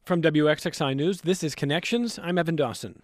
From WXXI News, this is Connections. I'm Evan Dawson.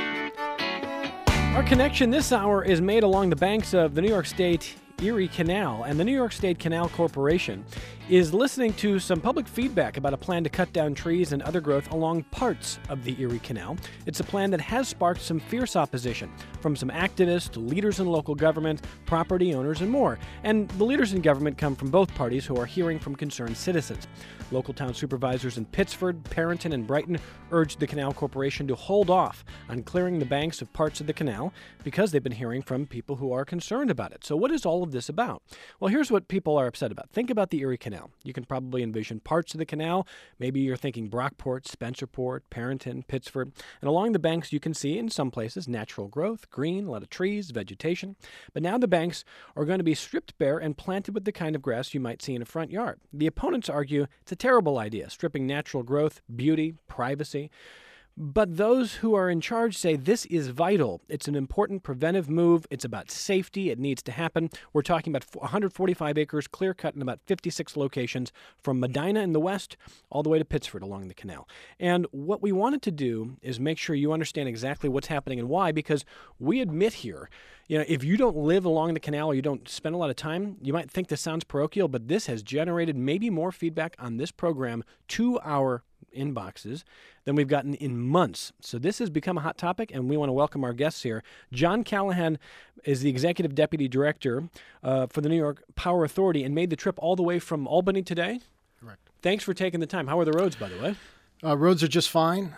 Our connection this hour is made along the banks of the New York State Erie Canal, and the New York State Canal Corporation is listening to some public feedback about a plan to cut down trees and other growth along parts of the Erie Canal. It's a plan that has sparked some fierce opposition from some activists, leaders in local government, property owners, and more. And the leaders in government come from both parties who are hearing from concerned citizens. Local town supervisors in Pittsford, Perrington, and Brighton urged the Canal Corporation to hold off on clearing the banks of parts of the canal because they've been hearing from people who are concerned about it. So what is all of this about? Well, here's what people are upset about. Think about the Erie Canal. You can probably envision parts of the canal. Maybe you're thinking Brockport, Spencerport, Perrington, Pittsford. And along the banks, you can see in some places natural growth, green, a lot of trees, vegetation. But now the banks are going to be stripped bare and planted with the kind of grass you might see in a front yard. The opponents argue it's a terrible idea, stripping natural growth, beauty, privacy. But those who are in charge say this is vital. It's an important preventive move. It's about safety. It needs to happen. We're talking about 145 acres clear-cut in about 56 locations from Medina in the west all the way to Pittsford along the canal. And what we wanted to do is make sure you understand exactly what's happening and why, because we admit here, if you don't live along the canal or you don't spend a lot of time, you might think this sounds parochial, but this has generated maybe more feedback on this program to our inboxes than we've gotten in months. So this has become a hot topic, and we want to welcome our guests here. John Callahan is the Executive Deputy Director for the New York Power Authority and made the trip all the way from Albany today. Correct. Thanks for taking the time. How are the roads, by the way? Roads are just fine.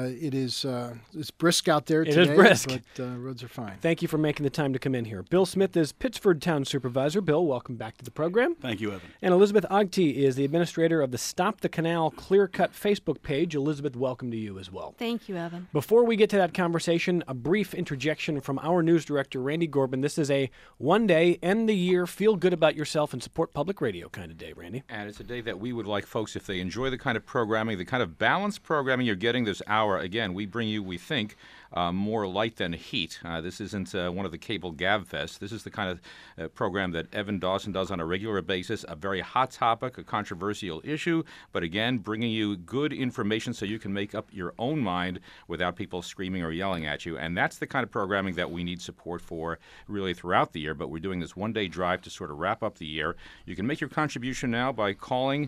It's brisk out there today. It is brisk. But roads are fine. Thank you for making the time to come in here. Bill Smith is Pittsford Town Supervisor. Bill, welcome back to the program. Thank you, Evan. And Elizabeth Ogty is the administrator of the Stop the Canal Clear Cut Facebook page. Elizabeth, welcome to you as well. Thank you, Evan. Before we get to that conversation, a brief interjection from our news director, Randy Gorbin. This is a one-day, end the year, feel good about yourself and support public radio kind of day, Randy. And it's a day that we would like folks, if they enjoy the kind of programming, the kind of balanced programming you're getting this hour, again, we bring you, we think, more light than heat. This isn't one of the cable gabfests. This is the kind of program that Evan Dawson does on a regular basis, a very hot topic, a controversial issue, but again, bringing you good information so you can make up your own mind without people screaming or yelling at you. And that's the kind of programming that we need support for really throughout the year, but we're doing this one-day drive to sort of wrap up the year. You can make your contribution now by calling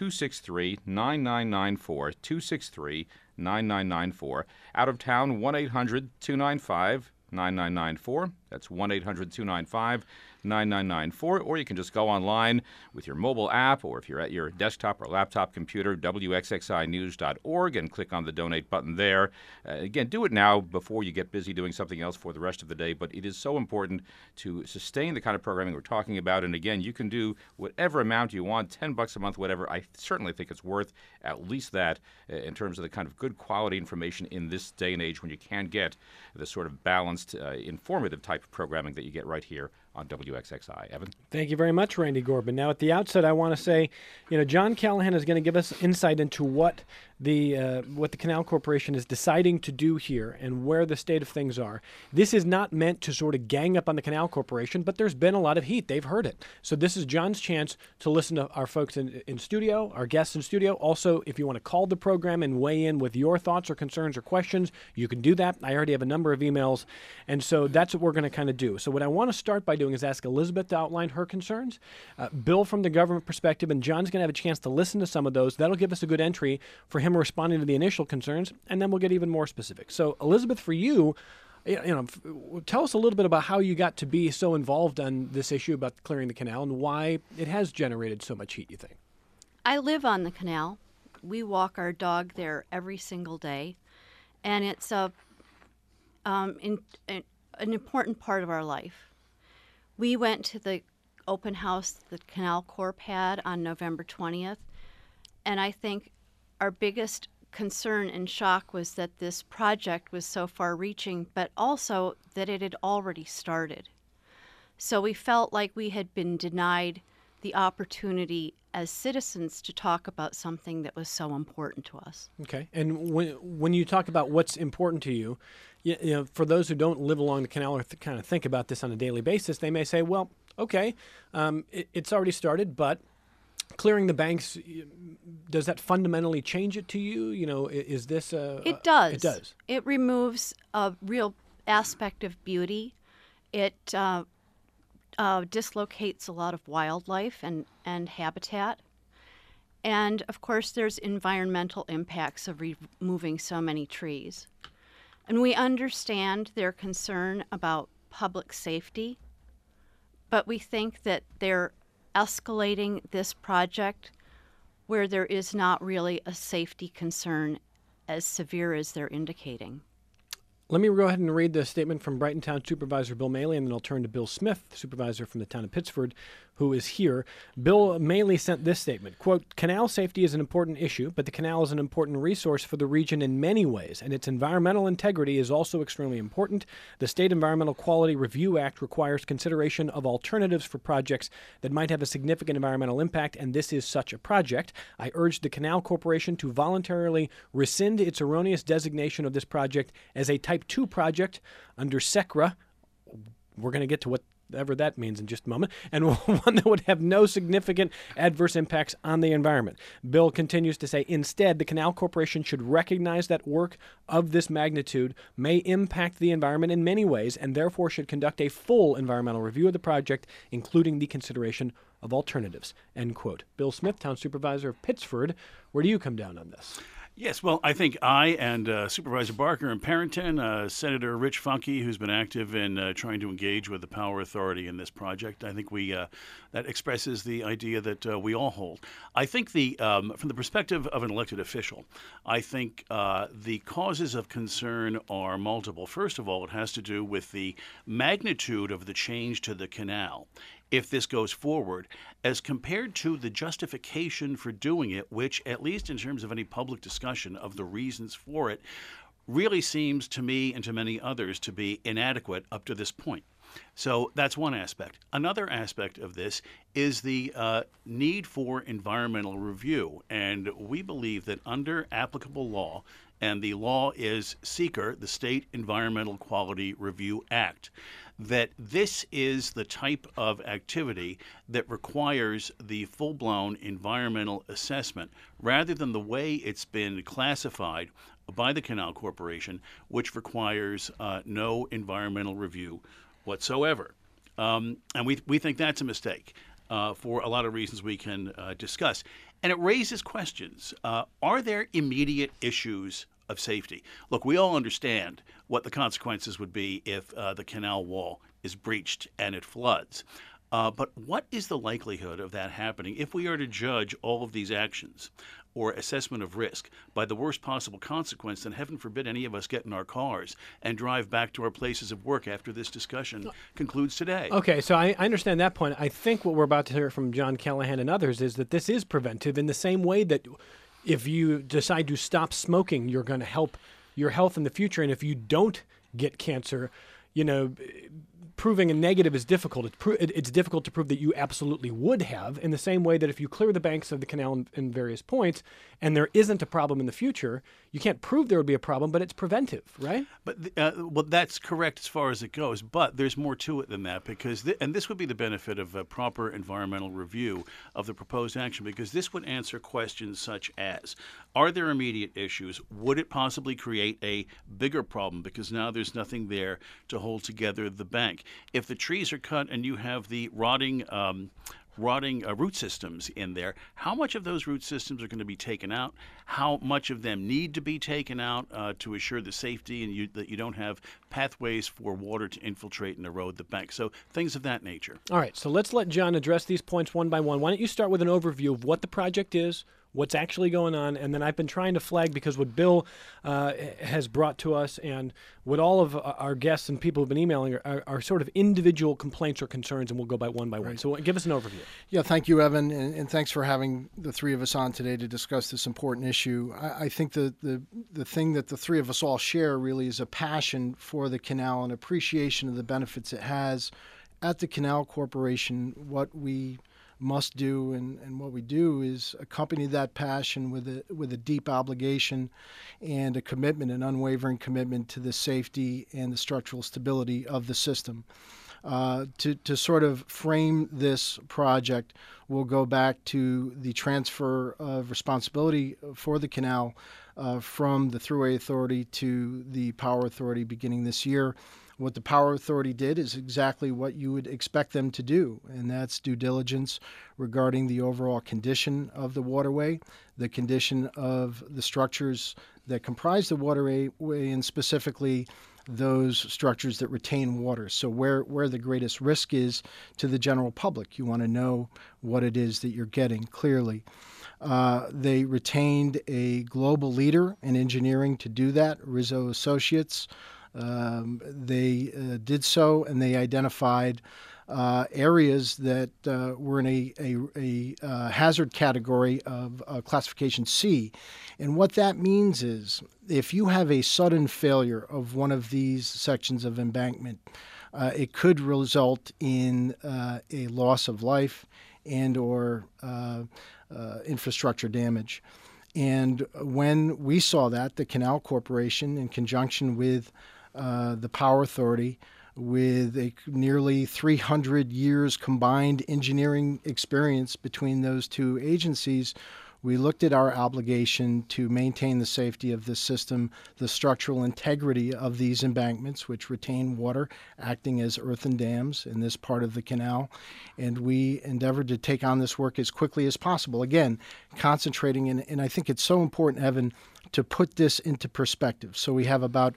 263-9994, 263-9994. Out of town, 1-800-295-9994. That's 1-800-295-9994. Or you can just go online with your mobile app, or if you're at your desktop or laptop computer, wxxinews.org, and click on the donate button there. Again, do it now before you get busy doing something else for the rest of the day. But it is so important to sustain the kind of programming we're talking about. And again, you can do whatever amount you want, $10 a month, whatever. I certainly think it's worth at least that in terms of the kind of good quality information in this day and age when you can get the sort of balanced, informative type of programming that you get right here on WXXI. Evan? Thank you very much, Randy Gorbin. Now, at the outset, I want to say, John Callahan is going to give us insight into what the Canal Corporation is deciding to do here and where the state of things are. This is not meant to sort of gang up on the Canal Corporation, but there's been a lot of heat. They've heard it. So this is John's chance to listen to our folks in studio, our guests in studio. Also, if you want to call the program and weigh in with your thoughts or concerns or questions, you can do that. I already have a number of emails, and so that's what we're going to kind of do. So what I want to start by doing is ask Elizabeth to outline her concerns, Bill from the government perspective, and John's going to have a chance to listen to some of those. That'll give us a good entry for him responding to the initial concerns, and then we'll get even more specific. So, Elizabeth, for you, tell us a little bit about how you got to be so involved on this issue about clearing the canal and why it has generated so much heat, you think? I live on the canal. We walk our dog there every single day, and it's an important part of our life. We went to the open house the Canal Corp had on November 20th, and I think our biggest concern and shock was that this project was so far-reaching, but also that it had already started. So we felt like we had been denied the opportunity as citizens to talk about something that was so important to us. Okay. And when you talk about what's important to you, for those who don't live along the canal or kind of think about this on a daily basis, they may say, well, okay, it's already started, but clearing the banks, does that fundamentally change it to you? Is this It does. It does. It removes a real aspect of beauty. It dislocates a lot of wildlife and habitat. And, of course, there's environmental impacts of removing so many trees. And we understand their concern about public safety, but we think that they're escalating this project where there is not really a safety concern as severe as they're indicating. Let me go ahead and read the statement from Brighton Town Supervisor Bill Maley, and then I'll turn to Bill Smith, supervisor from the town of Pittsford, who is here. Bill Maley sent this statement, quote, "Canal safety is an important issue, but the canal is an important resource for the region in many ways, and its environmental integrity is also extremely important. The State Environmental Quality Review Act requires consideration of alternatives for projects that might have a significant environmental impact, and this is such a project. I urge the Canal Corporation to voluntarily rescind its erroneous designation of this project as a Type 2 project under SECRA." We're going to get to whatever that means in just a moment, and one that would have no significant adverse impacts on the environment. Bill continues to say, instead, the Canal Corporation should recognize that work of this magnitude may impact the environment in many ways, and therefore should conduct a full environmental review of the project, including the consideration of alternatives, end quote. Bill Smith, Town Supervisor of Pittsford, where do you come down on this? Yes, well, I think I and Supervisor Barker in Parrington, Senator Rich Funke, who's been active in trying to engage with the Power Authority in this project, I think that expresses the idea that we all hold. I think from the perspective of an elected official, I think the causes of concern are multiple. First of all, it has to do with the magnitude of the change to the canal, if this goes forward, as compared to the justification for doing it, which, at least in terms of any public discussion of the reasons for it, really seems to me and to many others to be inadequate up to this point. So that's one aspect. Another aspect of this is the need for environmental review. And we believe that under applicable law, and the law is SEQR, the State Environmental Quality Review Act, that this is the type of activity that requires the full-blown environmental assessment rather than the way it's been classified by the Canal Corporation, which requires no environmental review whatsoever. And we think that's a mistake for a lot of reasons we can discuss. And it raises questions. Are there immediate issues of safety? Look, we all understand what the consequences would be if the canal wall is breached and it floods. But what is the likelihood of that happening if we are to judge all of these actions or assessment of risk by the worst possible consequence? Then heaven forbid any of us get in our cars and drive back to our places of work after this discussion concludes today. Okay, so I understand that point. I think what we're about to hear from John Callahan and others is that this is preventive in the same way that if you decide to stop smoking, you're going to help your health in the future. And if you don't get cancer, proving a negative is difficult. It's difficult to prove that you absolutely would have, in the same way that if you clear the banks of the canal in various points and there isn't a problem in the future, you can't prove there would be a problem, but it's preventive, right? But well, that's correct as far as it goes, but there's more to it than that, because and this would be the benefit of a proper environmental review of the proposed action, because this would answer questions such as, are there immediate issues? Would it possibly create a bigger problem because now there's nothing there to hold together the bank? If the trees are cut and you have the rotting root systems in there, how much of those root systems are going to be taken out? How much of them need to be taken out to assure the safety and that you don't have pathways for water to infiltrate and erode the bank? So things of that nature. All right, so let's let John address these points one by one. Why don't you start with an overview of what the project is, what's actually going on, and then I've been trying to flag, because what Bill has brought to us and what all of our guests and people who've been emailing are sort of individual complaints or concerns, and we'll go by one. Right. So give us an overview. Yeah, thank you, Evan, and thanks for having the three of us on today to discuss this important issue. I think the thing that the three of us all share really is a passion for the canal and appreciation of the benefits it has. At the Canal Corporation, what we must do and what we do is accompany that passion with a deep obligation and a commitment, an unwavering commitment to the safety and the structural stability of the system. To sort of frame this project, we'll go back to the transfer of responsibility for the canal from the Thruway Authority to the Power Authority beginning this year. What the Power Authority did is exactly what you would expect them to do, and that's due diligence regarding the overall condition of the waterway, the condition of the structures that comprise the waterway, and specifically those structures that retain water. So where the greatest risk is to the general public. You want to know what it is that you're getting clearly. They retained a global leader in engineering to do that, Rizzo Associates. They did so, and they identified areas that were in a hazard category of classification C. And what that means is if you have a sudden failure of one of these sections of embankment, it could result in a loss of life and or infrastructure damage. And when we saw that, the Canal Corporation, in conjunction with the Power Authority, with a nearly 300 years combined engineering experience between those two agencies, we looked at our obligation to maintain the safety of this system, the structural integrity of these embankments, which retain water, acting as earthen dams in this part of the canal. And we endeavored to take on this work as quickly as possible. Again, concentrating, and I think it's so important, Evan, to put this into perspective. So we have about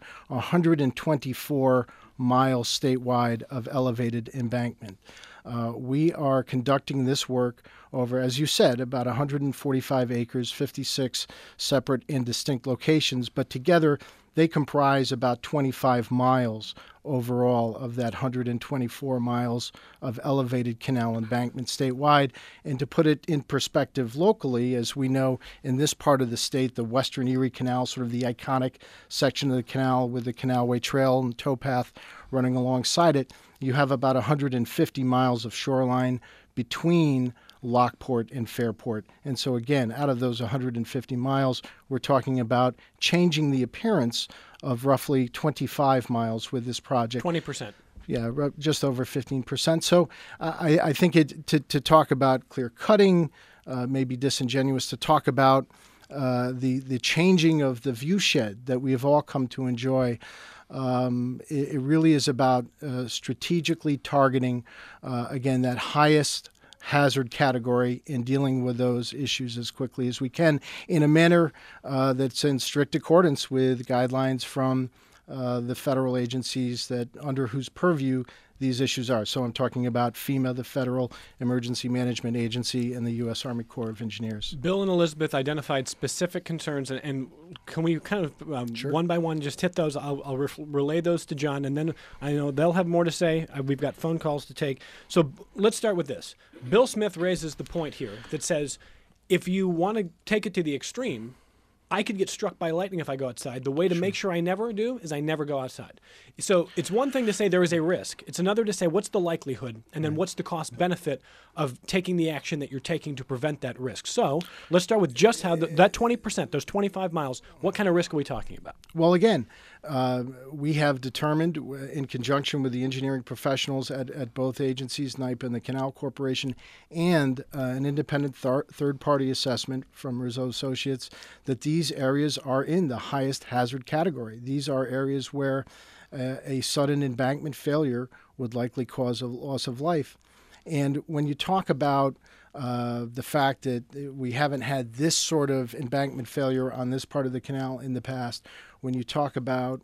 124 miles statewide of elevated embankment. We are conducting this work over, as you said, about 145 acres, 56 separate and distinct locations, but together they comprise about 25 miles overall of that 124 miles of elevated canal embankment statewide. And to put it in perspective locally, as we know in this part of the state, the Western Erie Canal, sort of the iconic section of the canal with the Canalway Trail and towpath running alongside it, you have about 150 miles of shoreline between Lockport and Fairport. And so again, out of those 150 miles, we're talking about changing the appearance of roughly 25 miles with this project. 20%. Yeah, just over 15%. So I think to talk about clear cutting may be disingenuous to talk about the changing of the view shed that we have all come to enjoy. It really is about strategically targeting, again, that highest hazard category and dealing with those issues as quickly as we can in a manner that's in strict accordance with guidelines from the federal agencies that under whose purview these issues are. So I'm talking about FEMA, the Federal Emergency Management Agency, and the U.S. Army Corps of Engineers. Bill and Elizabeth identified specific concerns, and can we kind of Sure. one by one just hit those? I'll relay those to John, and then I know they'll have more to say. We've got phone calls to take. So let's start with this. Bill Smith raises the point here that says if you want to take it to the extreme, I could get struck by lightning if I go outside. The way to make sure I never do is I never go outside. So it's one thing to say there is a risk. It's another to say what's the likelihood, and then what's the cost benefit of taking the action that you're taking to prevent that risk. So let's start with just how that 20%, those 25 miles, what kind of risk are we talking about? Well, again, we have determined in conjunction with the engineering professionals at both agencies, NYPA and the Canal Corporation, and an independent third-party assessment from Rizzo Associates, that these areas are in the highest hazard category. These are areas where a sudden embankment failure would likely cause a loss of life. And when you talk about the fact that we haven't had this sort of embankment failure on this part of the canal in the past, when you talk about,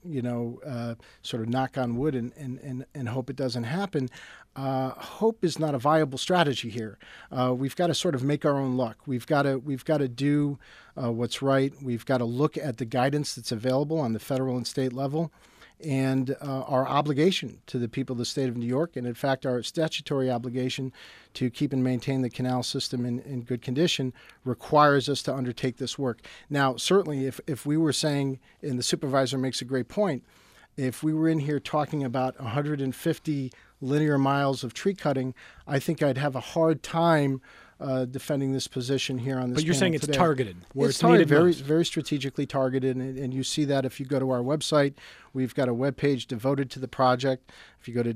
sort of knock on wood and hope it doesn't happen, hope is not a viable strategy here. We've got to sort of make our own luck. We've got to do what's right. We've got to look at the guidance that's available on the federal and state level, and our obligation to the people of the state of New York, and in fact our statutory obligation to keep and maintain the canal system in good condition, requires us to undertake this work. Now, certainly if we were saying, and the supervisor makes a great point, if we were in here talking about 150 linear miles of tree cutting, I think I'd have a hard time defending this position here on this. But you're panel saying it's today. targeted, where It's it's needed targeted, most. very strategically targeted, and you see that if you go to our website. We've got a web page devoted to the project. If you go to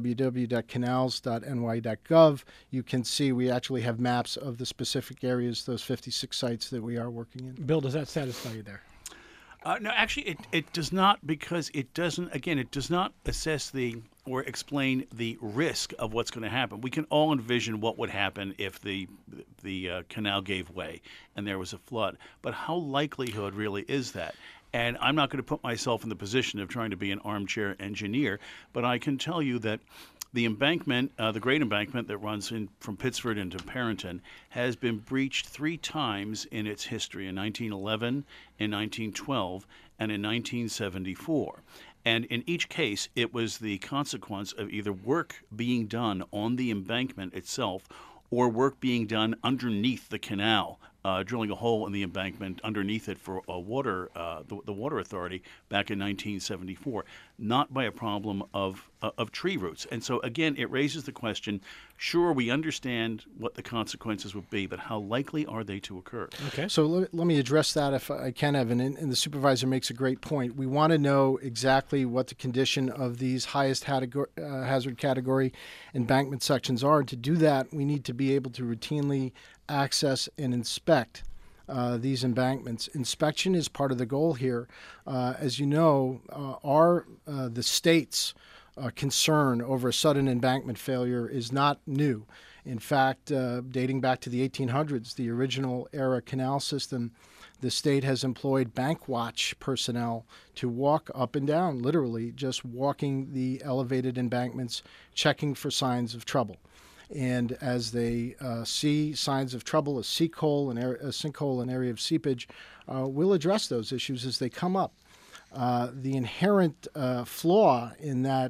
www.canals.ny.gov, you can see we actually have maps of the specific areas, those 56 sites that we are working in. Bill, does that satisfy you there? No, actually, it does not, because it does not assess or explain the risk of what's going to happen. We can all envision what would happen if the canal gave way and there was a flood. But how likelihood really is that? And I'm not going to put myself in the position of trying to be an armchair engineer, but I can tell you that the embankment, the Great Embankment that runs from Pittsford into Parrington, has been breached 3 times in its history, in 1911, in 1912, and in 1974. And in each case, it was the consequence of either work being done on the embankment itself or work being done underneath the canal, drilling a hole in the embankment underneath it for the Water Authority back in 1974, not by a problem of tree roots. And so, again, it raises the question, sure, we understand what the consequences would be, but how likely are they to occur? Okay. So let me address that if I can, Evan, and the supervisor makes a great point. We want to know exactly what the condition of these highest hazard category embankment sections are. To do that, we need to be able to routinely access and inspect these embankments. Inspection is part of the goal here. As you know, the state's concern over a sudden embankment failure is not new. In fact, dating back to the 1800s, the original era canal system, the state has employed bank watch personnel to walk up and down, literally just walking the elevated embankments, checking for signs of trouble. And as they see signs of trouble, a sinkhole, an area of seepage, we'll address those issues as they come up. The inherent flaw in that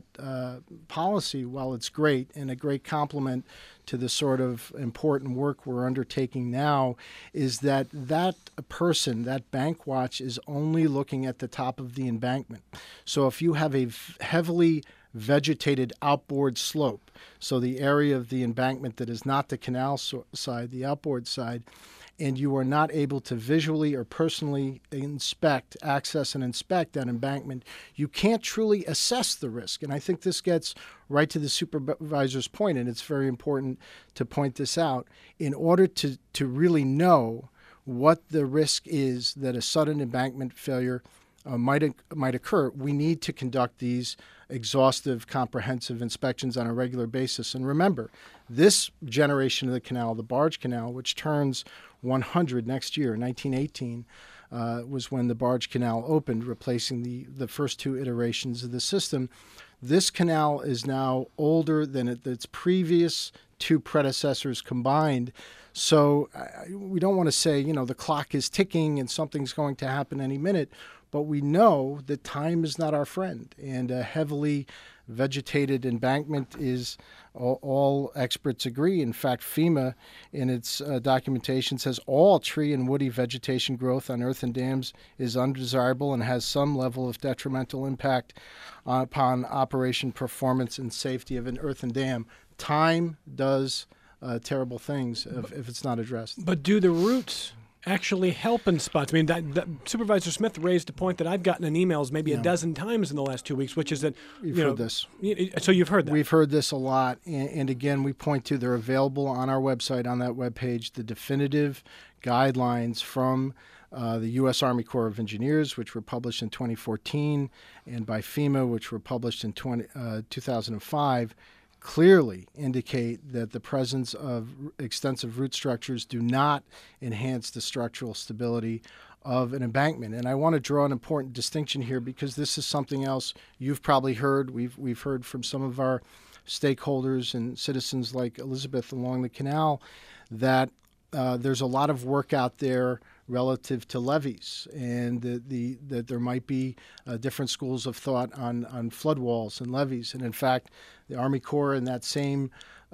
policy, while it's great and a great complement to the sort of important work we're undertaking now, is that person, that bank watch, is only looking at the top of the embankment. So if you have a heavily vegetated outboard slope, so the area of the embankment that is not the canal side, the outboard side, and you are not able to visually or personally access and inspect that embankment, you can't truly assess the risk. And I think this gets right to the supervisor's point, and it's very important to point this out. In order to really know what the risk is that a sudden embankment failure might occur, we need to conduct these exhaustive, comprehensive inspections on a regular basis. And remember, this generation of the canal, the barge canal, which turns 100 next year, 1918, was when the barge canal opened, replacing the first 2 iterations of the system. This canal is now older than its previous 2 predecessors combined. So we don't want to say, the clock is ticking and something's going to happen any minute, but we know that time is not our friend, and a heavily vegetated embankment is, all experts agree. In fact, FEMA, in its documentation, says all tree and woody vegetation growth on earthen dams is undesirable and has some level of detrimental impact upon operation, performance, and safety of an earthen dam. Time does terrible things if it's not addressed. But do the roots actually help in spots? I mean, that Supervisor Smith raised a point that I've gotten in emails maybe a dozen times in the last 2 weeks, which is that We've heard this. So you've heard that. We've heard this a lot, and again, we point to, they're available on our website, on that webpage, the definitive guidelines from the U.S. Army Corps of Engineers, which were published in 2014, and by FEMA, which were published in 2005, clearly indicate that the presence of extensive root structures do not enhance the structural stability of an embankment. And I want to draw an important distinction here, because this is something else you've probably heard. We've heard from some of our stakeholders and citizens like Elizabeth along the canal that there's a lot of work out there relative to levees, and that there might be different schools of thought on flood walls and levees. And in fact, the Army Corps in that same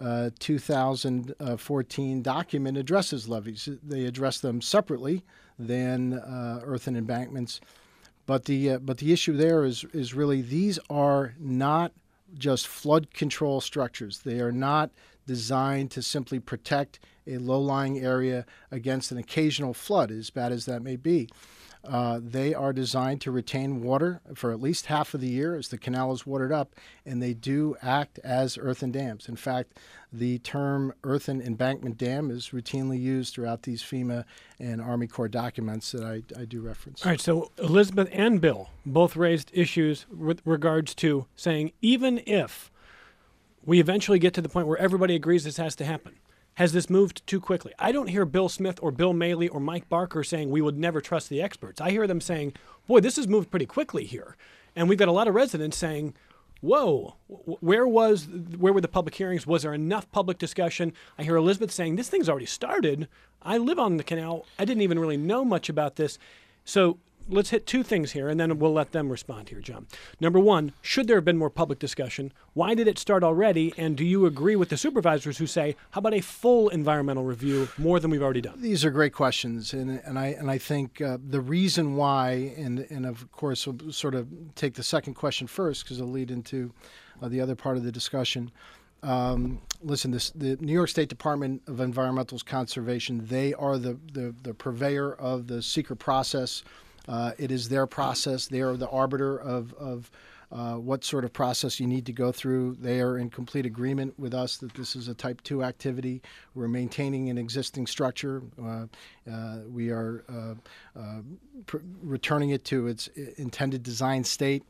2014 document addresses levees. They address them separately than earthen embankments. But the issue there is really, these are not just flood control structures. They are not designed to simply protect a low-lying area against an occasional flood, as bad as that may be. They are designed to retain water for at least half of the year as the canal is watered up, and they do act as earthen dams. In fact, the term earthen embankment dam is routinely used throughout these FEMA and Army Corps documents that I do reference. All right, so Elizabeth and Bill both raised issues with regards to saying even if we eventually get to the point where everybody agrees this has to happen, has this moved too quickly? I don't hear Bill Smith or Bill Maley or Mike Barker saying we would never trust the experts. I hear them saying, boy, this has moved pretty quickly here. And we've got a lot of residents saying, whoa, where were the public hearings? Was there enough public discussion? I hear Elizabeth saying, this thing's already started. I live on the canal. I didn't even really know much about this. So let's hit two things here, and then we'll let them respond here, John. Number one, should there have been more public discussion? Why did it start already? And do you agree with the supervisors who say, how about a full environmental review, more than we've already done? These are great questions, and I think the reason why, and of course we'll sort of take the second question first because it'll lead into the other part of the discussion. Listen, the New York State Department of Environmental Conservation, they are the purveyor of the secret process. It is their process. They are the arbiter of what sort of process you need to go through. They are in complete agreement with us that this is a Type 2 activity. We're maintaining an existing structure. We are returning it to its intended design state.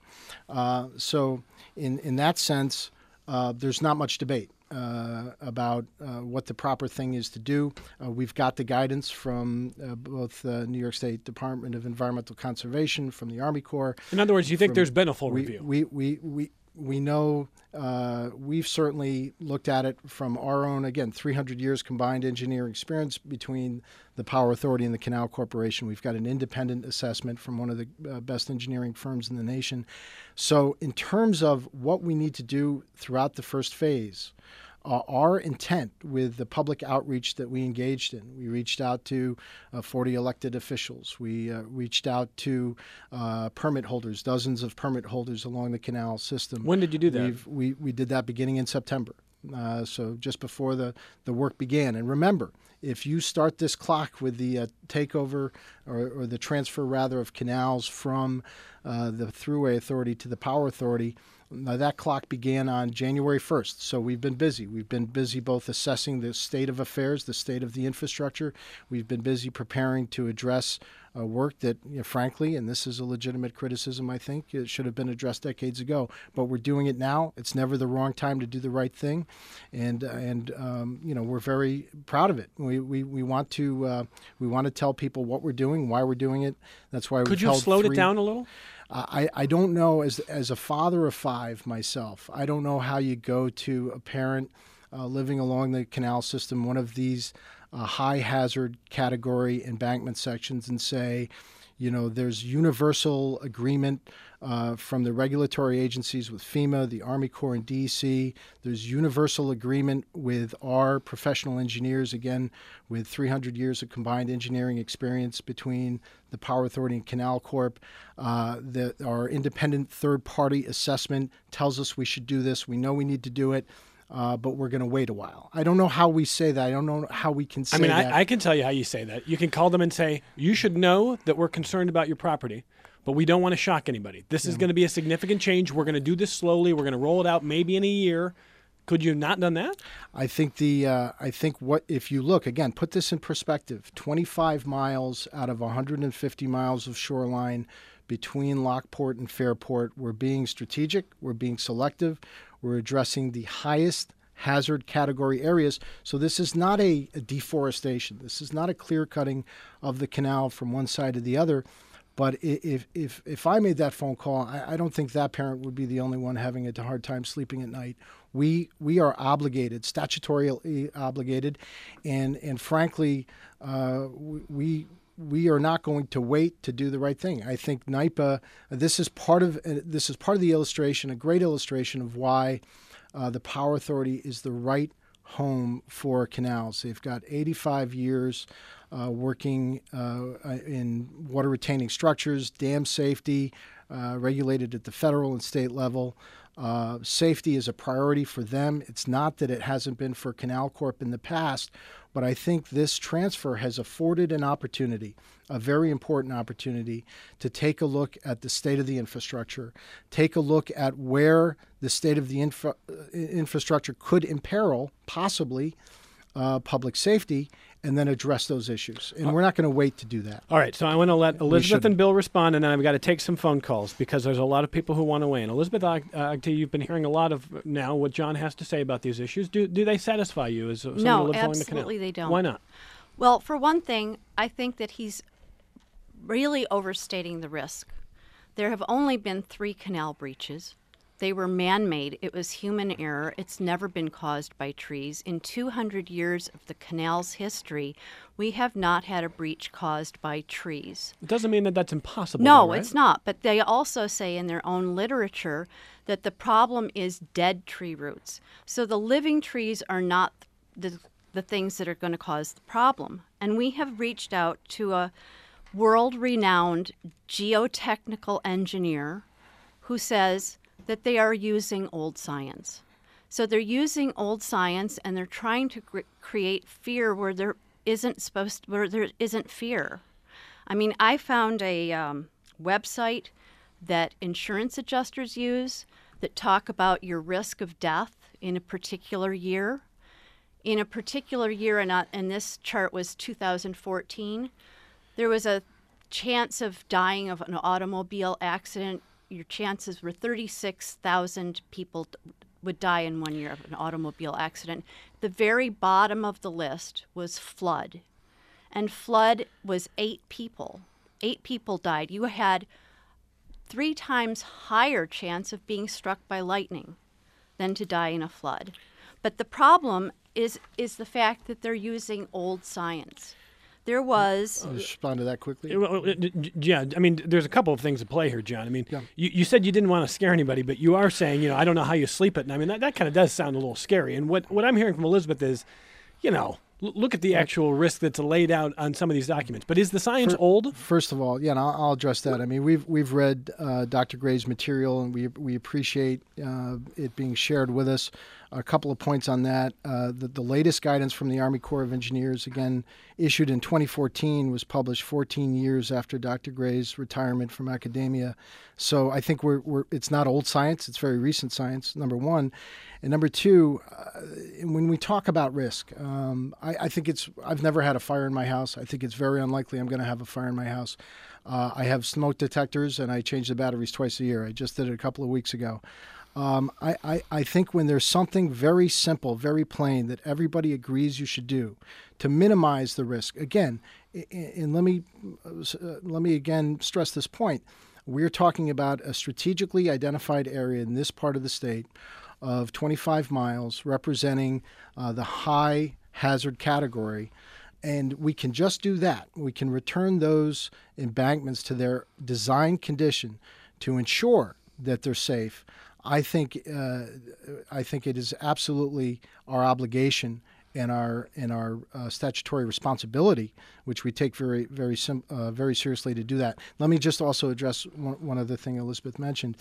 So in that sense, there's not much debate about what the proper thing is to do. We've got the guidance from both the New York State Department of Environmental Conservation, from the Army Corps. In other words, you think there's been a full review? We know, we've certainly looked at it from our own, again, 300 years combined engineering experience between the Power Authority and the Canal Corporation. We've got an independent assessment from one of the best engineering firms in the nation. So in terms of what we need to do throughout the first phase, our intent with the public outreach that we engaged in, we reached out to 40 elected officials. We reached out to permit holders, dozens of permit holders along the canal system. When did you do that? We did that beginning in September. So just before the work began. And remember, if you start this clock with the takeover or the transfer, rather, of canals from the Thruway Authority to the Power Authority, that clock began on January 1st. So we've been busy. We've been busy both assessing the state of affairs, the state of the infrastructure. We've been busy preparing to address work that, frankly, and this is a legitimate criticism, I think, it should have been addressed decades ago. But we're doing it now. It's never the wrong time to do the right thing, and we're very proud of it. We want to tell people what we're doing, why we're doing it. That's why could you have slowed it down a little? I don't know, as a father of 5 myself, I don't know how you go to a parent living along the canal system, one of these high hazard category embankment sections, and say, there's universal agreement from the regulatory agencies with FEMA, the Army Corps, and DEC. There's universal agreement with our professional engineers, again, with 300 years of combined engineering experience between the Power Authority and Canal Corp. Our independent third-party assessment tells us we should do this. We know we need to do it. But we're going to wait a while. I don't know how we say that. I don't know how we can say that. I can tell you how you say that. You can call them and say, you should know that we're concerned about your property, but we don't want to shock anybody. This is going to be a significant change. We're going to do this slowly. We're going to roll it out maybe in a year. Could you not done that? I think if you look, again, put this in perspective, 25 miles out of 150 miles of shoreline between Lockport and Fairport, we're being strategic, we're being selective, we're addressing the highest hazard category areas. So this is not a deforestation. This is not a clear cutting of the canal from one side to the other. But if I made that phone call, I don't think that parent would be the only one having a hard time sleeping at night. We are obligated, statutorily obligated, and frankly, we are not going to wait to do the right thing. I think NYPA, this is part of the illustration, a great illustration of why the Power Authority is the right home for canals. They've got 85 years working in water retaining structures, dam safety, regulated at the federal and state level. Safety is a priority for them. It's not that it hasn't been for Canal Corp in the past, but I think this transfer has afforded an opportunity, a very important opportunity, to take a look at the state of the infrastructure, take a look at where the state of the infrastructure could imperil, possibly, public safety, and then address those issues. And we're not going to wait to do that. All right, so I want to let Elizabeth and Bill respond, and then I've got to take some phone calls because there's a lot of people who want to weigh in. Elizabeth, you've been hearing a lot of now what John has to say about these issues. Do they satisfy you as someone No, who lives along the canal? absolutely they don't. Why not? Well, for one thing, I think that he's really overstating the risk. There have only been 3 canal breaches. They were man-made. It was human error. It's never been caused by trees. In 200 years of the canal's history, we have not had a breach caused by trees. It doesn't mean that that's impossible. No, though, right? it's not. But they also say in their own literature that the problem is dead tree roots. So the living trees are not the things that are going to cause the problem. And we have reached out to a world-renowned geotechnical engineer who says that they are using old science. So they're using old science and they're trying to create fear where there isn't fear. I mean, I found a website that insurance adjusters use that talk about your risk of death in a particular year. In a particular year, and this chart was 2014, there was a chance of dying of an automobile accident. Your chances were 36,000 people would die in 1 year of an automobile accident. The very bottom of the list was flood. And flood was 8 people. 8 people died. You had 3 times higher chance of being struck by lightning than to die in a flood. But the problem is the fact that they're using old science. There was... I'll respond to that quickly. Yeah, I mean, there's a couple of things at play here, John. I mean, you said you didn't want to scare anybody, but you are saying, I don't know how you sleep at night. I mean, that kind of does sound a little scary. And what I'm hearing from Elizabeth is, look at the actual risk that's laid out on some of these documents. But is the science old? First of all, and I'll address that. I mean, we've read Dr. Gray's material, and we appreciate it being shared with us. A couple of points on that. The latest guidance from the Army Corps of Engineers, again, issued in 2014, was published 14 years after Dr. Gray's retirement from academia. So I think it's not old science. It's very recent science, number one. And number two, when we talk about risk, I think I've never had a fire in my house. I think it's very unlikely I'm going to have a fire in my house. I have smoke detectors, and I change the batteries twice a year. I just did it a couple of weeks ago. I think when there's something very simple, very plain that everybody agrees you should do to minimize the risk, again, and let me again stress this point. We're talking about a strategically identified area in this part of the state of 25 miles representing the high hazard category. And we can just do that. We can return those embankments to their design condition to ensure that they're safe. I think it is absolutely our obligation and our statutory responsibility, which we take very seriously, to do that. Let me just also address one other thing Elizabeth mentioned.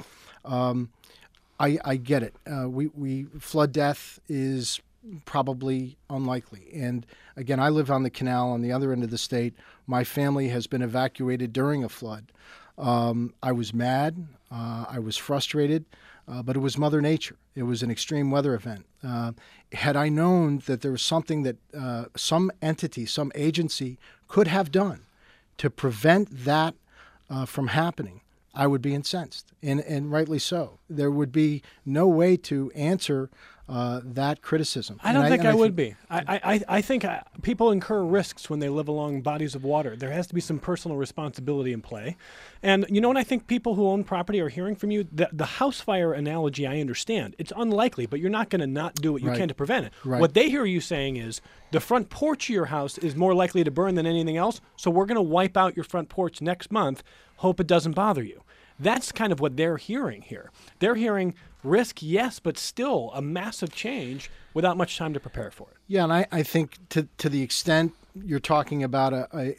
I get it. We flood death is probably unlikely. And again, I live on the canal on the other end of the state. My family has been evacuated during a flood. I was mad. I was frustrated. But it was Mother Nature. It was an extreme weather event. Had I known that there was something that some entity, some agency could have done to prevent that from happening, I would be incensed, and rightly so. There would be no way to answer that criticism. I don't think I would be. I think people incur risks when they live along bodies of water. There has to be some personal responsibility in play. And what I think people who own property are hearing from you, the house fire analogy, I understand. It's unlikely, but you're not going to not do what you can to prevent it. Right. What they hear you saying is the front porch of your house is more likely to burn than anything else, so we're going to wipe out your front porch next month. Hope it doesn't bother you. That's kind of what they're hearing here. They're hearing risk, yes, but still a massive change without much time to prepare for it. Yeah, and I think to the extent you're talking about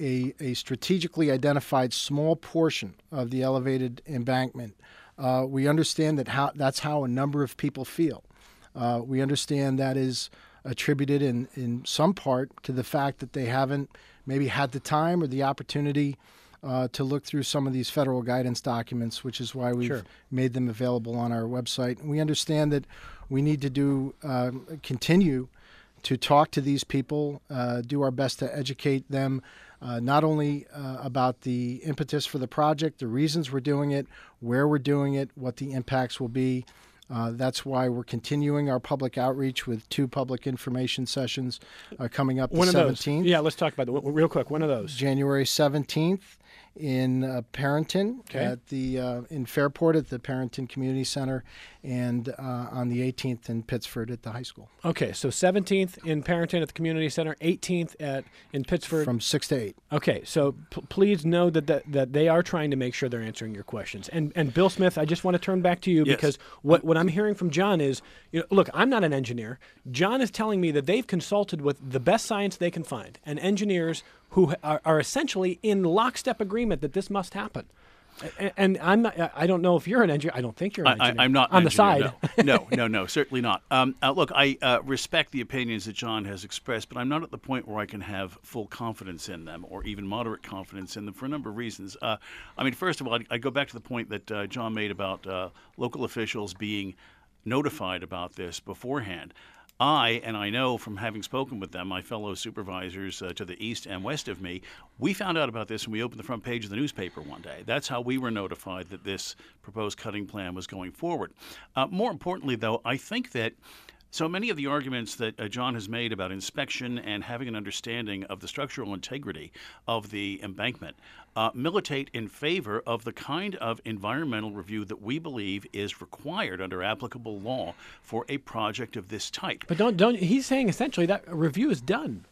a strategically identified small portion of the elevated embankment. We understand that's how a number of people feel. We understand that is attributed in some part to the fact that they haven't maybe had the time or the opportunity to look through some of these federal guidance documents, which is why we've made them available on our website. And we understand that we need to continue to talk to these people, do our best to educate them, not only about the impetus for the project, the reasons we're doing it, where we're doing it, what the impacts will be. That's why we're continuing our public outreach with 2 public information sessions coming up the 17th. Yeah, let's talk about that real quick. One of those. January 17th in Parenton at the in Fairport at the Parenton Community Center, and on the 18th in Pittsford at the high school. Okay, so 17th in Parenton at the Community Center, 18th in Pittsford. From 6 to 8. Okay, so please know that they are trying to make sure they're answering your questions. And Bill Smith, I just want to turn back to you because what I'm hearing from John is, look, I'm not an engineer. John is telling me that they've consulted with the best science they can find and engineers who are essentially in lockstep agreement that this must happen. And I don't know if you're an engineer. I don't think you're an engineer. I'm not on an the engineer, side. No, certainly not. Look, I respect the opinions that John has expressed, but I'm not at the point where I can have full confidence in them or even moderate confidence in them for a number of reasons. First of all, I go back to the point that John made about local officials being notified about this beforehand. And I know from having spoken with them, my fellow supervisors to the east and west of me, we found out about this when we opened the front page of the newspaper one day. That's how we were notified that this proposed cutting plan was going forward. More importantly, though, I think that so many of the arguments that John has made about inspection and having an understanding of the structural integrity of the embankment militate in favor of the kind of environmental review that we believe is required under applicable law for a project of this type. But don't he's saying essentially that a review is done.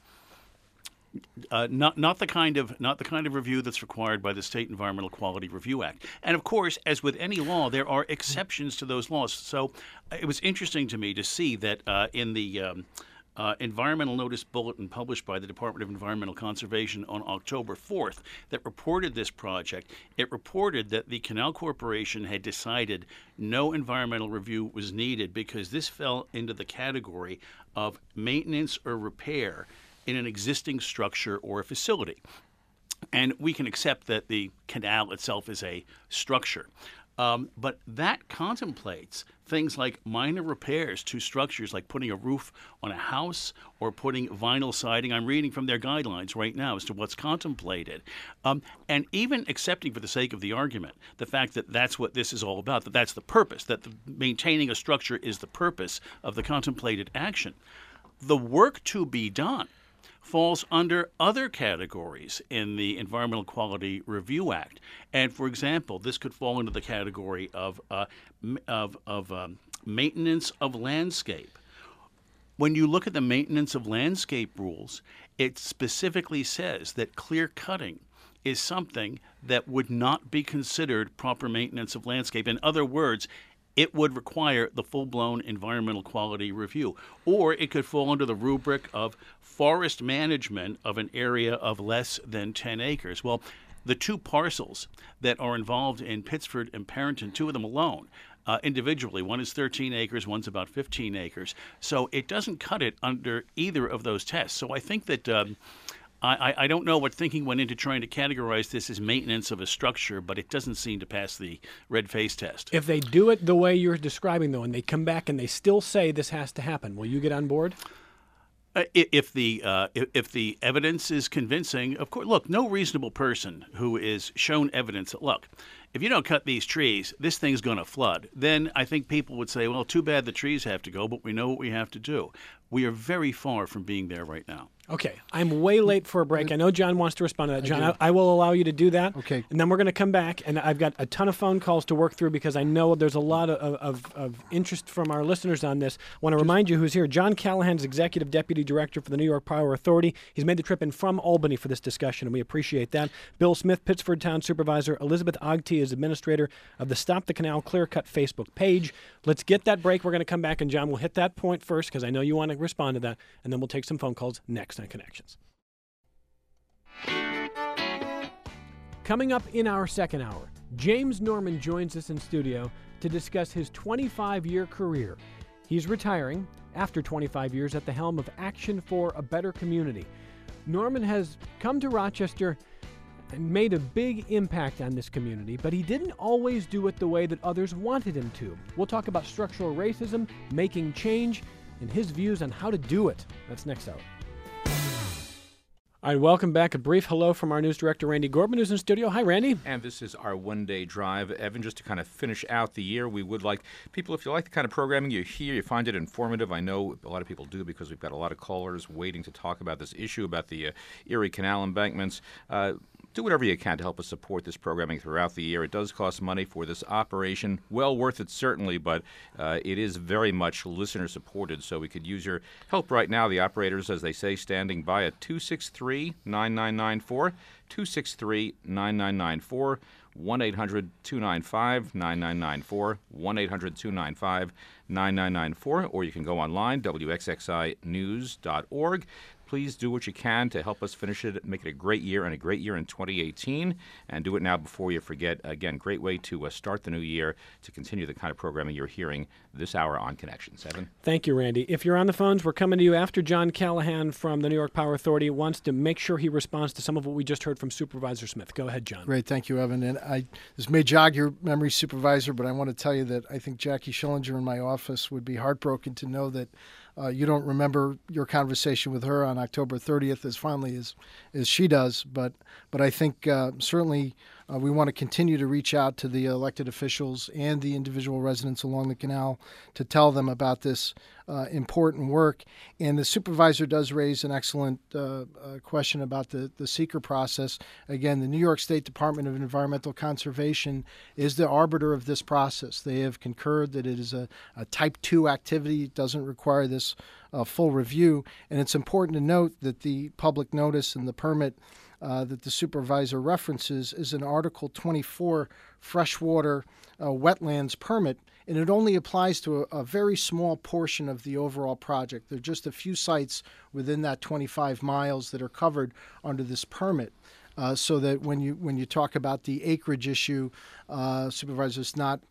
Not the kind of review that's required by the State Environmental Quality Review Act. And of course, as with any law, there are exceptions to those laws. So it was interesting to me to see that in the environmental notice bulletin published by the Department of Environmental Conservation on October 4th that reported this project, it reported that the Canal Corporation had decided no environmental review was needed because this fell into the category of maintenance or repair in an existing structure or a facility. And we can accept that the canal itself is a structure. But that contemplates things like minor repairs to structures, like putting a roof on a house or putting vinyl siding. I'm reading from their guidelines right now as to what's contemplated. And even accepting for the sake of the argument the fact that that's what this is all about, that that's the purpose, that maintaining a structure is the purpose of the contemplated action. The work to be done falls under other categories in the Environmental Quality Review Act. And for example, this could fall into the category of maintenance of landscape. When you look at the maintenance of landscape rules, it specifically says that clear cutting is something that would not be considered proper maintenance of landscape. In other words, it would require the full-blown environmental quality review. Or it could fall under the rubric of forest management of an area of less than 10 acres. Well, the 2 parcels that are involved in Pittsford and Parenton, 2 of them alone, individually, one is 13 acres, one's about 15 acres. So it doesn't cut it under either of those tests. So I think that I don't know what thinking went into trying to categorize this as maintenance of a structure, but it doesn't seem to pass the red face test. If they do it the way you're describing, though, and they come back and they still say this has to happen, will you get on board? If the evidence is convincing, of course. Look, no reasonable person who is shown evidence that, look, if you don't cut these trees, this thing's going to flood, then I think people would say, well, too bad the trees have to go, but we know what we have to do. We are very far from being there right now. Okay, I'm way late for a break. I know John wants to respond to that. John, I will allow you to do that. Okay. And then we're going to come back, and I've got a ton of phone calls to work through because I know there's a lot of interest from our listeners on this. I want to remind you who's here. John Callahan is Executive Deputy Director for the New York Power Authority. He's made the trip in from Albany for this discussion, and we appreciate that. Bill Smith, Pittsford Town Supervisor. Elizabeth Ogty is Administrator of the Stop the Canal Clear Cut Facebook page. Let's get that break. We're going to come back, and John will hit that point first because I know you want to respond to that, and then we'll take some phone calls next on Connections. Coming up in our second hour, James Norman joins us in studio to discuss his 25-year career. He's retiring after 25 years at the helm of Action for a Better Community. Norman has come to Rochester and made a big impact on this community, but he didn't always do it the way that others wanted him to. We'll talk about structural racism, making change, and his views on how to do it. That's next hour. All right, welcome back. A brief hello from our news director, Randy Gorman, who's in studio. Hi, Randy. And this is our one-day drive. Evan, just to kind of finish out the year, we would like people, if you like the kind of programming you hear, you find it informative. I know a lot of people do because we've got a lot of callers waiting to talk about this issue, about the Erie Canal embankments. Do whatever you can to help us support this programming throughout the year. It does cost money for this operation. Well worth it, certainly, but it is very much listener-supported, so we could use your help right now. The operators, as they say, standing by at 263-9994, 263-9994, 1-800-295-9994, 1-800-295-9994, or you can go online, wxxinews.org. Please do what you can to help us finish it, make it a great year and a great year in 2018, and do it now before you forget. Again, great way to start the new year to continue the kind of programming you're hearing this hour on Connections. Evan? Thank you, Randy. If you're on the phones, we're coming to you after John Callahan from the New York Power Authority wants to make sure he responds to some of what we just heard from Supervisor Smith. Go ahead, John. Great. Thank you, Evan. And this may jog your memory, Supervisor, but I want to tell you that I think Jackie Schillinger in my office would be heartbroken to know that you don't remember your conversation with her on October 30th as fondly as she does. But I think certainly we want to continue to reach out to the elected officials and the individual residents along the canal to tell them about this important work. And the supervisor does raise an excellent question about the seeker process. Again, the New York State Department of Environmental Conservation is the arbiter of this process. They have concurred that it is a Type 2 activity. It doesn't require this full review. And it's important to note that the public notice and the permit that the supervisor references is an Article 24 freshwater wetlands permit, and it only applies to a very small portion of the overall project. There are just a few sites within that 25 miles that are covered under this permit. So that when you talk about the acreage issue, Supervisor, it's not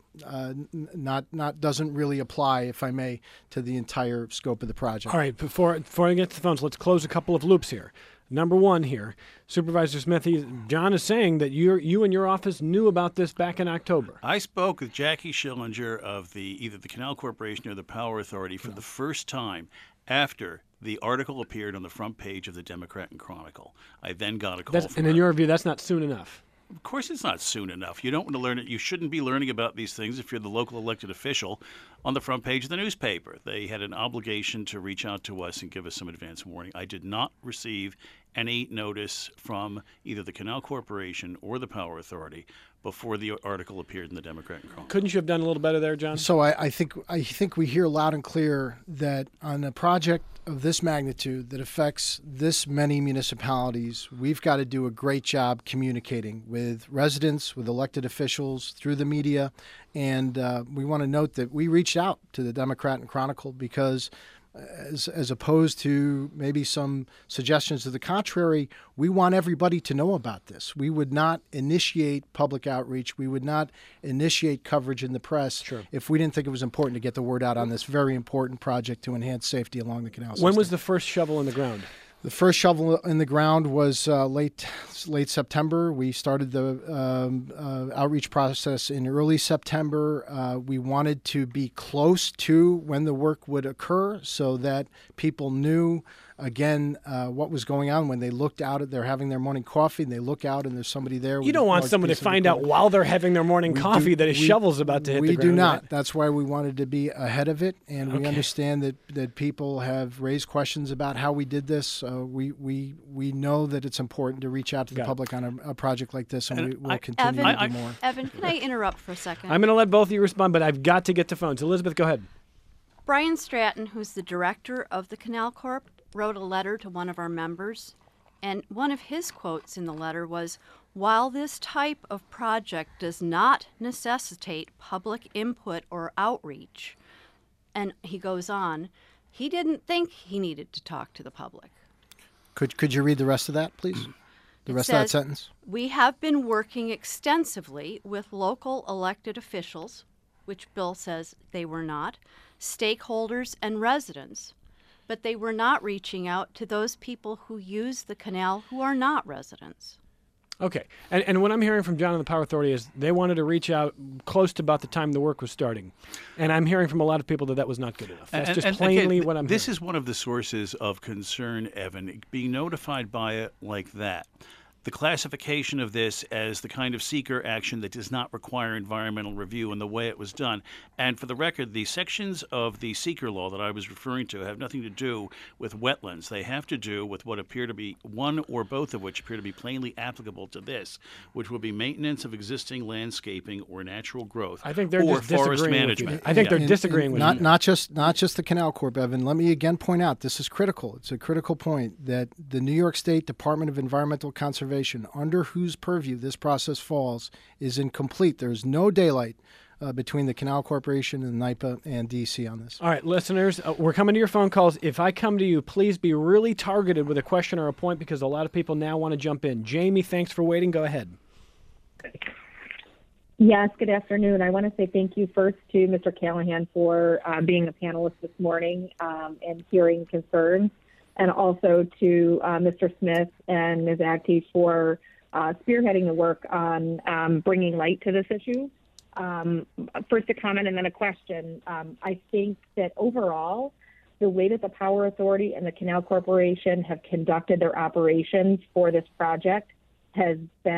doesn't really apply, if I may, to the entire scope of the project. All right, before I get to the phones, let's close a couple of loops here. Number one here, Supervisor Smith, John is saying that you and your office knew about this back in October. I spoke with Jackie Schillinger of either the Canal Corporation or the Power Authority for the first time after the article appeared on the front page of the Democrat and Chronicle. I then got a call from and her. in your view, that's not soon enough. Of course it's not soon enough. You don't want to learn it. You shouldn't be learning about these things if you're the local elected official on the front page of the newspaper. They had an obligation to reach out to us and give us some advance warning. I did not receive any notice from either the Canal Corporation or the Power Authority before the article appeared in the Democrat and Chronicle. Couldn't you have done a little better there, John? So I think we hear loud and clear that on a project of this magnitude that affects this many municipalities, we've got to do a great job communicating with residents, with elected officials, through the media. And we want to note that we reached out to the Democrat and Chronicle because as opposed to maybe some suggestions to the contrary, we want everybody to know about this. We would not initiate public outreach. We would not initiate coverage in the press if we didn't think it was important to get the word out on this very important project to enhance safety along the canal system. When was the first shovel in the ground? The first shovel in the ground was late September. We started the outreach process in early September. We wanted to be close to when the work would occur so that people knew, again, what was going on when they looked out. They're having their morning coffee, and they look out, and there's somebody there. You don't want someone to find out while they're having their morning coffee that a shovel's about to hit the ground. We do not. Right? That's why we wanted to be ahead of it, and we understand that people have raised questions about how we did this. We know that it's important to reach out to the public on a project like this, and we'll continue to do more. Evan, can I interrupt for a second? I'm going to let both of you respond, but I've got to get to phones. Elizabeth, go ahead. Brian Stratton, who's the director of the Canal Corp, wrote a letter to one of our members, and one of his quotes in the letter was, "While this type of project does not necessitate public input or outreach," and he goes on, he didn't think he needed to talk to the public. Could you read the rest of that, please? The rest of that sentence? We have been working extensively with local elected officials, which Bill says they were not, stakeholders and residents, but they were not reaching out to those people who use the canal who are not residents. Okay. And what I'm hearing from John and the Power Authority is they wanted to reach out close to about the time the work was starting. And I'm hearing from a lot of people that that was not good enough. That's just plainly again, what I'm This hearing. is one of the sources of concern, Evan, being notified by it like that. The classification of this as the kind of seeker action that does not require environmental review and the way it was done. And for the record, the sections of the seeker law that I was referring to have nothing to do with wetlands. They have to do with what appear to be, one or both of which appear to be plainly applicable to this, which will be maintenance of existing landscaping or natural growth, I think they're or just forest disagreeing management. with you. I think they're disagreeing with you. Not just the Canal Corp, Evan. Let me again point out, this is critical. It's a critical point that the New York State Department of Environmental Conservation, under whose purview this process falls, is incomplete. There's no daylight between the Canal Corporation and NYPA and DC on this. All right, listeners, we're coming to your phone calls. If I come to you, please be really targeted with a question or a point because a lot of people now want to jump in. Jamie, thanks for waiting. Go ahead. Yes, good afternoon. I want to say thank you first to Mr. Callahan for being a panelist this morning and hearing concerns, and also to Mr. Smith and Ms. Actie for spearheading the work on bringing light to this issue. First a comment and then a question. I think that overall, the way that the Power Authority and the Canal Corporation have conducted their operations for this project has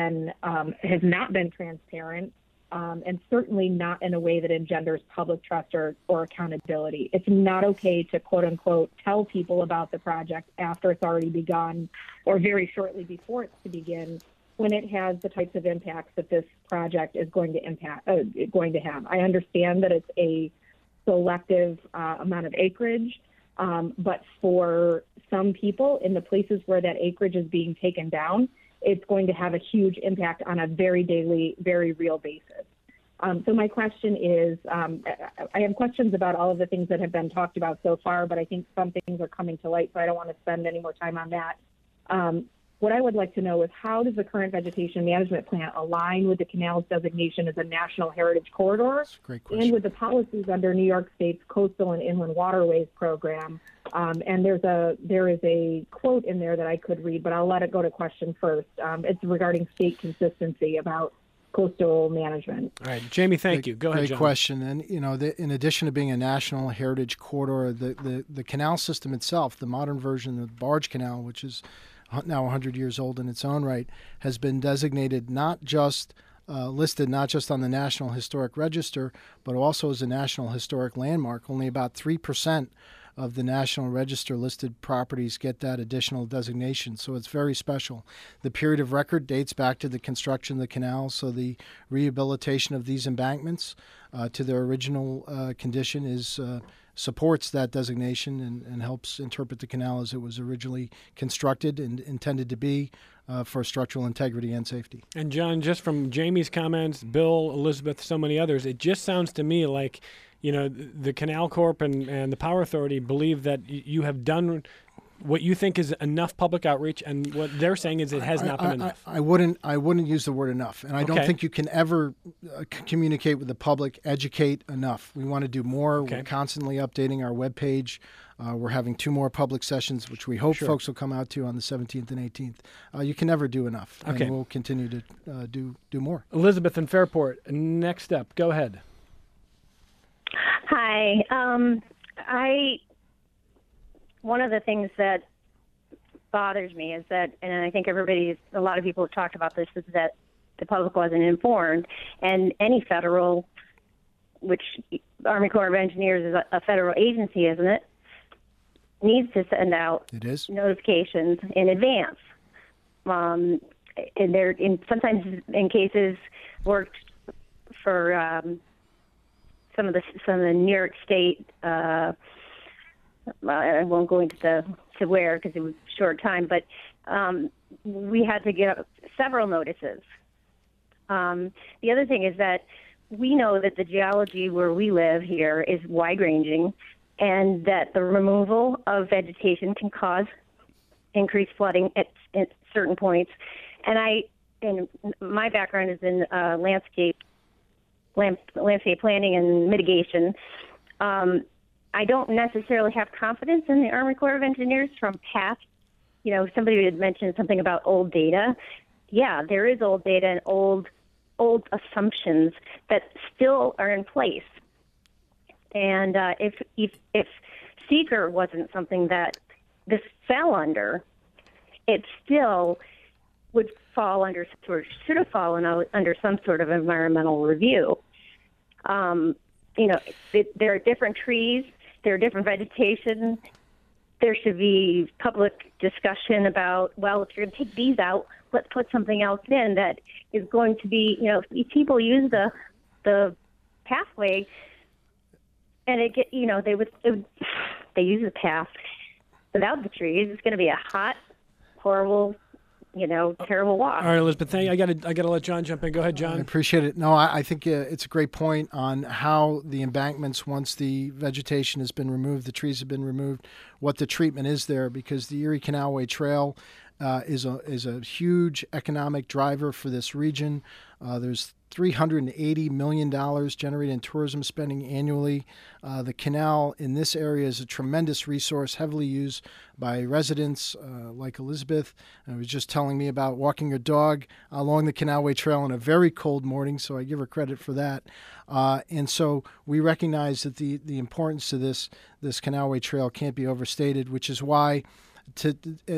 not been transparent, and certainly not in a way that engenders public trust or accountability. It's not okay to, quote unquote, tell people about the project after it's already begun or very shortly before it's to begin, when it has the types of impacts that this project is going to have. I understand that it's a selective amount of acreage, but for some people in the places where that acreage is being taken down, it's going to have a huge impact on a very daily, very real basis. So my question is, I have questions about all of the things that have been talked about so far, but I think some things are coming to light, so I don't want to spend any more time on that. What I would like to know is, how does the current vegetation management plan align with the canal's designation as a national heritage corridor? That's a great question. And with the policies under New York State's Coastal and Inland Waterways program? And there is a quote in there that I could read, but I'll let it go to question first. It's regarding state consistency about coastal management. All right, Jamie, thank you. Go ahead, Great John. question. And, in addition to being a national heritage corridor, the canal system itself, the modern version of the barge canal, which is now 100 years old in its own right, has been designated listed not just on the National Historic Register, but also as a National Historic Landmark. Only about 3% of the National Register listed properties get that additional designation, so it's very special. The period of record dates back to the construction of the canal, so the rehabilitation of these embankments to their original condition supports that designation and helps interpret the canal as it was originally constructed and intended to be for structural integrity and safety. And John, just from Jamie's comments, Bill, Elizabeth, so many others, it just sounds to me like, the Canal Corp and the Power Authority believe that you have done what you think is enough public outreach, and what they're saying is it has not been enough. I wouldn't use the word enough, and I don't think you can ever communicate with the public, educate enough. We want to do more. Okay. We're constantly updating our webpage. We're having 2 more public sessions, which we hope folks will come out to on the 17th and 18th. You can never do enough, and we'll continue to do more. Elizabeth in Fairport, next up. Go ahead. Hi. One of the things that bothers me is that, and I think a lot of people have talked about this, is that the public wasn't informed. And any federal, which Army Corps of Engineers is a federal agency, isn't it, needs to send out notifications in advance. And they're sometimes in cases worked for some of the New York State. I won't go into to where because it was a short time, but we had to get several notices. The other thing is that we know that the geology where we live here is wide-ranging, and that the removal of vegetation can cause increased flooding at certain points, And my background is in landscape planning and mitigation. I don't necessarily have confidence in the Army Corps of Engineers from past. Somebody had mentioned something about old data. Yeah, there is old data and old assumptions that still are in place. And if seeker wasn't something that this fell under, it still would fall under, or should have fallen under some sort of environmental review. There are different trees, there are different vegetation. There should be public discussion about, well, if you're going to take these out, let's put something else in that is going to be, if people use the pathway, and they use the path without the trees, it's going to be a hot, horrible, terrible walk. All right, Elizabeth, I got to let John jump in. Go ahead, John. I appreciate it. No, I think it's a great point on how the embankments, once the vegetation has been removed, the trees have been removed, what the treatment is there, because the Erie Canalway Trail is a huge economic driver for this region. There's $380 million generated in tourism spending annually. The canal in this area is a tremendous resource, heavily used by residents like Elizabeth. She was just telling me about walking her dog along the Canalway Trail on a very cold morning, so I give her credit for that. And so we recognize that the importance of this Canalway Trail can't be overstated, which is why to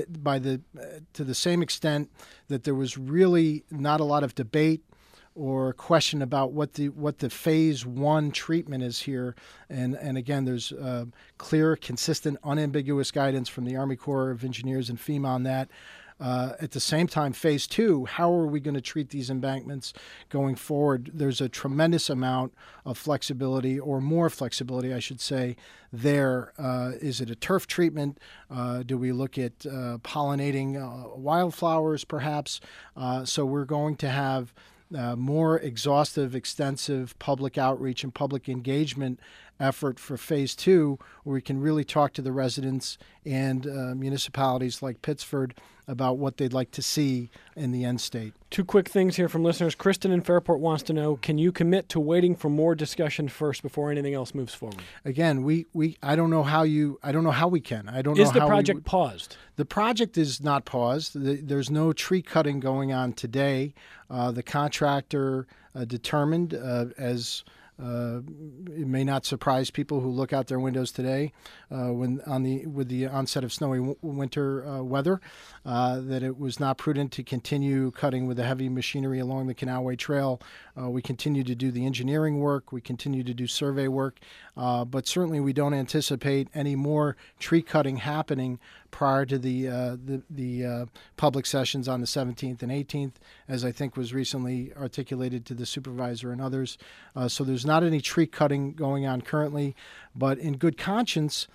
the same extent that there was really not a lot of debate or question about what the phase one treatment is here, and again, there's clear, consistent, unambiguous guidance from the Army Corps of Engineers and FEMA on that. At the same time, phase two, how are we going to treat these embankments going forward? There's a tremendous amount of flexibility, or more flexibility, I should say, there. Is it a turf treatment? Do we look at pollinating wildflowers, perhaps? So we're going to have more exhaustive, extensive public outreach and public engagement effort for phase two, where we can really talk to the residents and municipalities like Pittsford about what they'd like to see in the end state. Two quick things here from listeners. Kristen in Fairport wants to know, can you commit to waiting for more discussion first before anything else moves forward? Again, I don't know how we can. I don't know. Is the project paused? The project is not paused. There's no tree cutting going on today. The contractor determined, as it may not surprise people who look out their windows today with the onset of snowy winter weather, that it was not prudent to continue cutting with the heavy machinery along the Canalway Trail. We continue to do the engineering work. We continue to do survey work. But certainly we don't anticipate any more tree cutting happening prior to the public sessions on the 17th and 18th, as I think was recently articulated to the supervisor and others. So there's not any tree cutting going on currently, but in good conscience,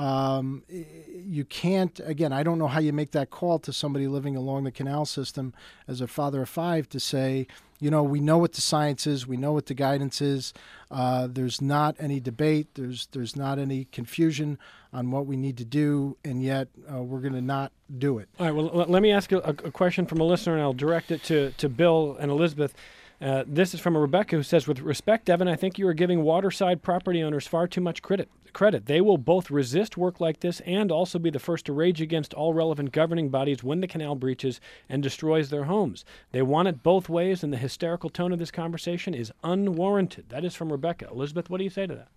you can't, again, I don't know how you make that call to somebody living along the canal system as a father of five to say, we know what the science is, we know what the guidance is. There's not any debate, there's not any confusion on what we need to do, and yet we're going to not do it. All right, well, let me ask a question from a listener, and I'll direct it to Bill and Elizabeth. This is from a Rebecca who says, with respect, Evan, I think you are giving waterside property owners far too much credit. They will both resist work like this and also be the first to rage against all relevant governing bodies when the canal breaches and destroys their homes. They want it both ways, and the hysterical tone of this conversation is unwarranted. That is from Rebecca. Elizabeth, what do you say to that?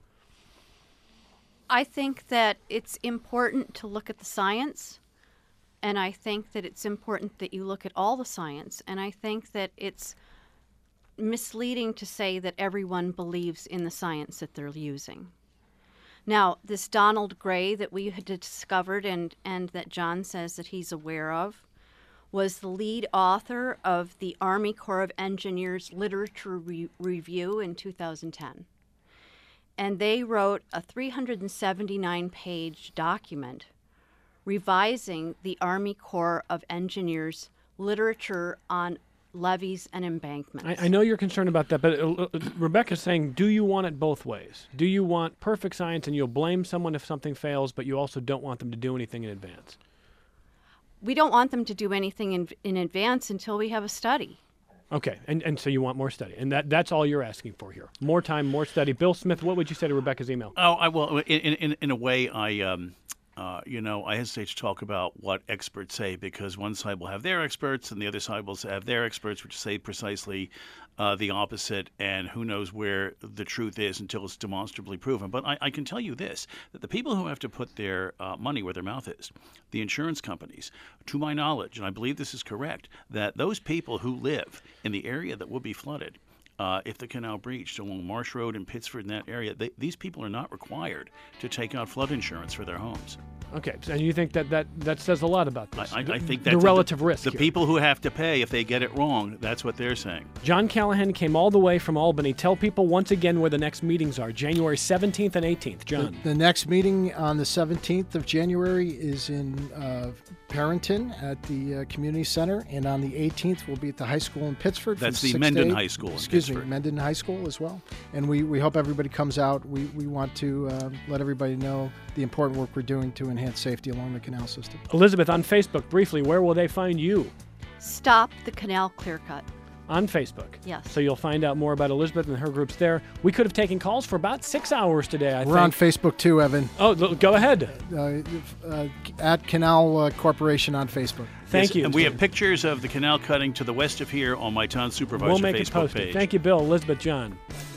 I think that it's important to look at the science, and I think that it's important that you look at all the science, and I think that it's misleading to say that everyone believes in the science that they're using. Now, this Donald Gray that we had discovered and that John says that he's aware of was the lead author of the Army Corps of Engineers Literature Review in 2010. And they wrote a 379-page document revising the Army Corps of Engineers literature on levees and embankments. I know you're concerned about that, but Rebecca's saying, do you want it both ways? Do you want perfect science and you'll blame someone if something fails, but you also don't want them to do anything in advance? we don't want them to do anything in advance until we have a study. Okay, and so you want more study, and that's all you're asking for here. More time, more study. Bill Smith, what would you say to Rebecca's email? Oh, I will. In a way, I hesitate to talk about what experts say because one side will have their experts and the other side will have their experts, which say precisely the opposite. And who knows where the truth is until it's demonstrably proven. But I can tell you this, that the people who have to put their money where their mouth is, the insurance companies, to my knowledge, and I believe this is correct, that those people who live in the area that will be flooded, if the canal breached along Marsh Road in Pittsford, in that area, these people are not required to take out flood insurance for their homes. Okay, and you think that says a lot about this? I think the that's relative risk. The here. people who have to pay if they get it wrong, that's what they're saying. John Callahan came all the way from Albany. Tell people once again where the next meetings are, January 17th and 18th. John. The next meeting on the 17th of January is in Parrington at the Community Center, and on the 18th we'll be at the high school in Pittsford. That's from the 6 to Mendon 8. High School in Excuse me, Pittsford. Mendon High School as well. And we hope everybody comes out. We want to let everybody know the important work we're doing to enhance safety along the canal system. Elizabeth, on Facebook, briefly, where will they find you? Stop the canal clear cut. On Facebook. Yes. So you'll find out more about Elizabeth and her groups there. We could have taken calls for about 6 hours today, I think. We're on Facebook too, Evan. Oh, go ahead. At Canal Corporation on Facebook. Thank you. And we have pictures of the canal cutting to the west of here on my town supervisor We'll make Facebook it posted. page. Thank you, Bill, Elizabeth, John.